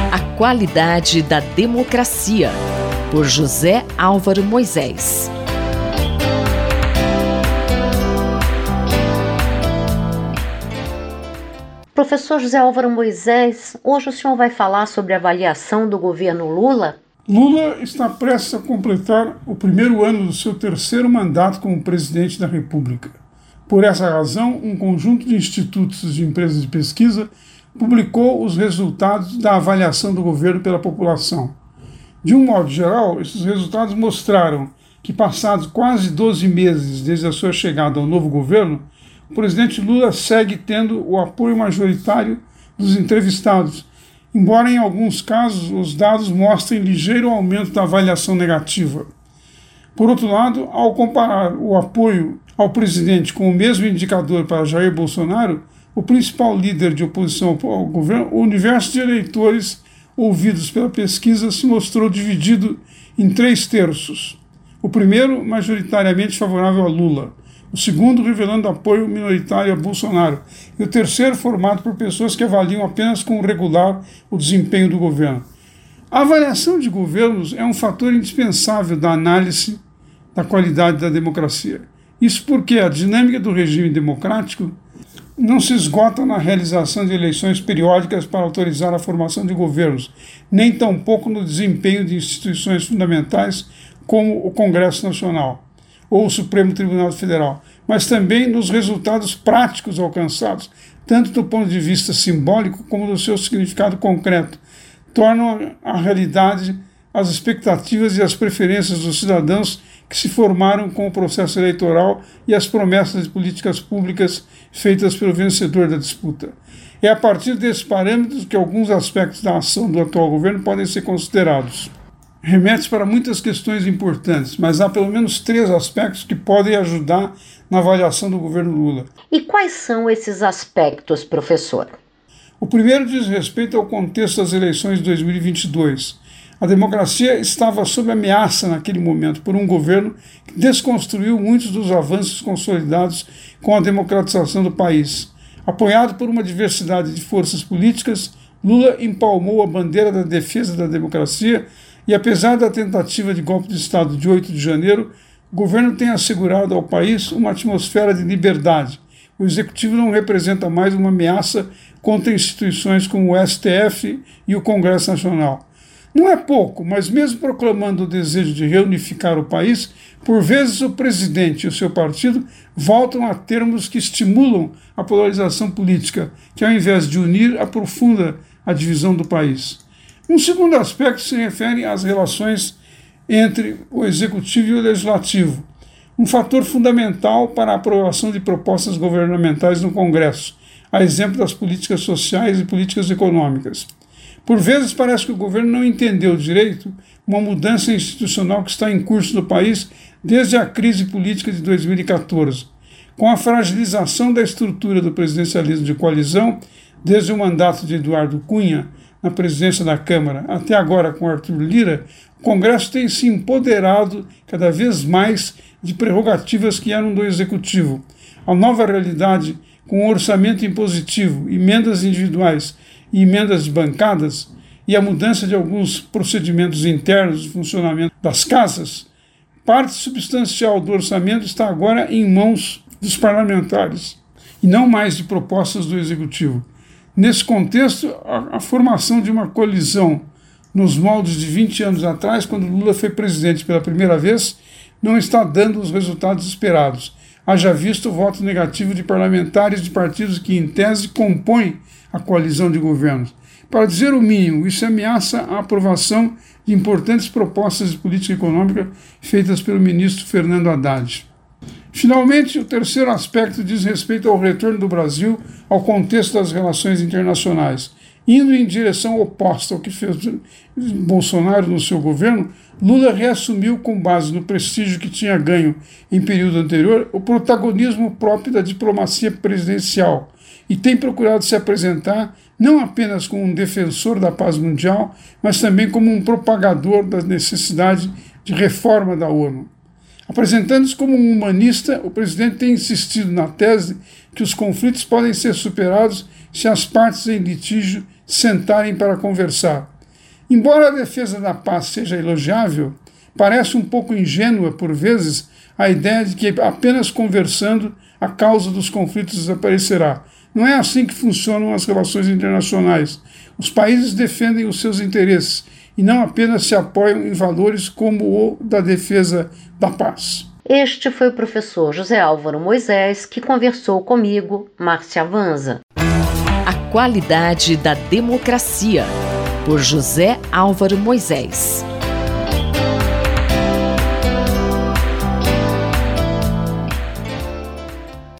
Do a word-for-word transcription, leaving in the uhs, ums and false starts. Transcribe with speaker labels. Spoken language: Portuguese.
Speaker 1: A qualidade da democracia, por José Álvaro Moisés.
Speaker 2: Professor José Álvaro Moisés, hoje o senhor vai falar sobre a avaliação do governo Lula?
Speaker 3: Lula está prestes a completar o primeiro ano do seu terceiro mandato como presidente da República. Por essa razão, um conjunto de institutos de empresas de pesquisa publicou os resultados da avaliação do governo pela população. De um modo geral, esses resultados mostraram que, passados quase doze meses desde a sua chegada ao novo governo, o presidente Lula segue tendo o apoio majoritário dos entrevistados, embora em alguns casos os dados mostrem ligeiro aumento da avaliação negativa. Por outro lado, ao comparar o apoio ao presidente com o mesmo indicador para Jair Bolsonaro, o principal líder de oposição ao governo, o universo de eleitores ouvidos pela pesquisa se mostrou dividido em três terços. O primeiro, majoritariamente favorável a Lula. O segundo, revelando apoio minoritário a Bolsonaro. E o terceiro, formado por pessoas que avaliam apenas como regular o desempenho do governo. A avaliação de governos é um fator indispensável da análise da qualidade da democracia. Isso porque a dinâmica do regime democrático não se esgota na realização de eleições periódicas para autorizar a formação de governos, nem tampouco no desempenho de instituições fundamentais como o Congresso Nacional ou o Supremo Tribunal Federal, mas também nos resultados práticos alcançados, tanto do ponto de vista simbólico como do seu significado concreto, tornam a realidade as expectativas e as preferências dos cidadãos que se formaram com o processo eleitoral e as promessas de políticas públicas feitas pelo vencedor da disputa. É a partir desses parâmetros que alguns aspectos da ação do atual governo podem ser considerados. Remete para muitas questões importantes, mas há pelo menos três aspectos que podem ajudar na avaliação do governo Lula.
Speaker 2: E quais são esses aspectos, professor?
Speaker 3: O primeiro diz respeito ao contexto das eleições de dois mil e vinte e dois. A democracia estava sob ameaça naquele momento por um governo que desconstruiu muitos dos avanços consolidados com a democratização do país. Apoiado por uma diversidade de forças políticas, Lula empalmou a bandeira da defesa da democracia e, apesar da tentativa de golpe de Estado de oito de janeiro, o governo tem assegurado ao país uma atmosfera de liberdade. O executivo não representa mais uma ameaça contra instituições como o S T F e o Congresso Nacional. Não é pouco, mas mesmo proclamando o desejo de reunificar o país, por vezes o presidente e o seu partido voltam a termos que estimulam a polarização política, que ao invés de unir, aprofunda a divisão do país. Um segundo aspecto se refere às relações entre o executivo e o legislativo, um fator fundamental para a aprovação de propostas governamentais no Congresso, a exemplo das políticas sociais e políticas econômicas. Por vezes parece que o governo não entendeu direito uma mudança institucional que está em curso no país desde a crise política de dois mil e quatorze. Com a fragilização da estrutura do presidencialismo de coalizão, desde o mandato de Eduardo Cunha na presidência da Câmara até agora com Arthur Lira, o Congresso tem se empoderado cada vez mais de prerrogativas que eram do Executivo. A nova realidade, com o orçamento impositivo, emendas individuais e emendas de bancadas, e a mudança de alguns procedimentos internos de funcionamento das casas, parte substancial do orçamento está agora em mãos dos parlamentares, e não mais de propostas do Executivo. Nesse contexto, a, a formação de uma coalizão nos moldes de vinte anos atrás, quando Lula foi presidente pela primeira vez, não está dando os resultados esperados. Haja visto o voto negativo de parlamentares de partidos que, em tese, compõem a coalizão de governos. Para dizer o mínimo, isso ameaça a aprovação de importantes propostas de política econômica feitas pelo ministro Fernando Haddad. Finalmente, o terceiro aspecto diz respeito ao retorno do Brasil ao contexto das relações internacionais. Indo em direção oposta ao que fez Bolsonaro no seu governo, Lula reassumiu, com base no prestígio que tinha ganho em período anterior, o protagonismo próprio da diplomacia presidencial e tem procurado se apresentar não apenas como um defensor da paz mundial, mas também como um propagador da necessidade de reforma da ONU. Apresentando-se como um humanista, o presidente tem insistido na tese que os conflitos podem ser superados se as partes em litígio sentarem para conversar. Embora a defesa da paz seja elogiável, parece um pouco ingênua, por vezes, a ideia de que apenas conversando a causa dos conflitos desaparecerá. Não é assim que funcionam as relações internacionais. Os países defendem os seus interesses e não apenas se apoiam em valores como o da defesa da paz.
Speaker 2: Este foi o professor José Álvaro Moisés, que conversou comigo, Márcia Vanza.
Speaker 1: A qualidade da democracia, por José Álvaro Moisés.